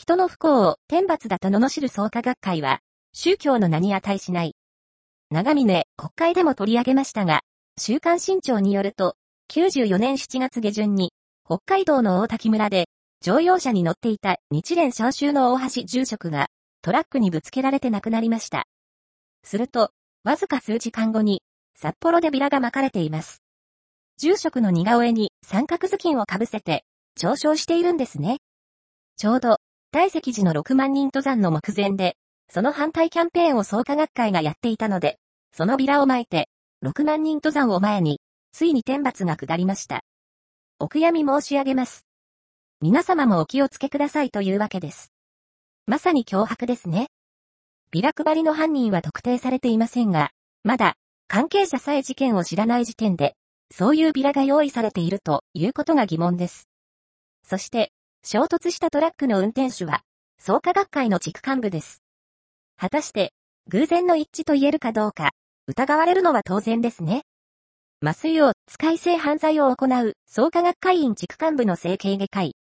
人の不幸を天罰だと罵る創価学会は、宗教の名に値しない。長峰、国会でも取り上げましたが、週刊新潮によると、94年7月下旬に、北海道の大滝村で、乗用車に乗っていた日蓮召集の大橋住職が、トラックにぶつけられて亡くなりました。すると、わずか数時間後に、札幌でビラが巻かれています。住職の似顔絵に三角頭巾をかぶせて、嘲笑しているんですね。ちょうど、大石寺の6万人登山の目前で、その反対キャンペーンを創価学会がやっていたので、そのビラを巻いて、6万人登山を前に、ついに天罰が下りました。お悔やみ申し上げます。皆様もお気をつけくださいというわけです。まさに脅迫ですね。ビラ配りの犯人は特定されていませんが、まだ、関係者さえ事件を知らない時点で、そういうビラが用意されているということが疑問です。そして、衝突したトラックの運転手は、創価学会の地区幹部です。果たして、偶然の一致と言えるかどうか、疑われるのは当然ですね。麻酔を使い性犯罪を行う創価学会員地区幹部の整形外科医、